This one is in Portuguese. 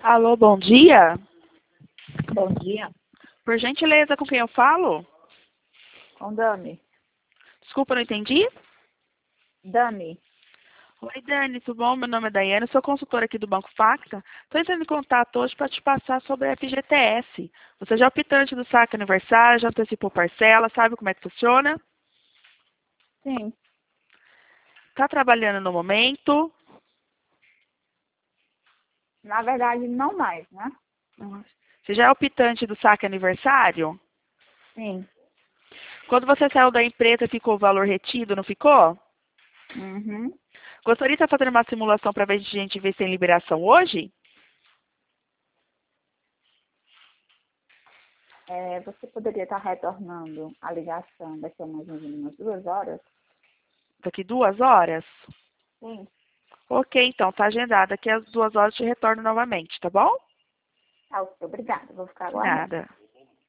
Alô, bom dia. Bom dia. Por gentileza, com quem eu falo? Com Dami. Desculpa, não entendi. Dami. Oi, Dani, tudo bom? Meu nome é Daiane, sou consultora aqui do Banco Facta. Estou entrando em contato hoje para te passar sobre a FGTS. Você já é optante do saque aniversário, já antecipou parcela, sabe como é que funciona? Sim. Está trabalhando no momento? Na verdade, não mais, né? Você já é optante do saque aniversário? Sim. Quando você saiu da empresa, ficou o valor retido, não ficou? Uhum. Gostaria de estar fazendo uma simulação para ver se a gente vê se tem liberação hoje? Você poderia estar retornando a ligação daqui a mais ou menos umas 2 horas? Daqui 2 horas? Sim. Ok, então, tá agendado. Daqui às 2 horas eu te retorno novamente, tá bom? Tá, ok, obrigada. Vou ficar De aguardando. nada.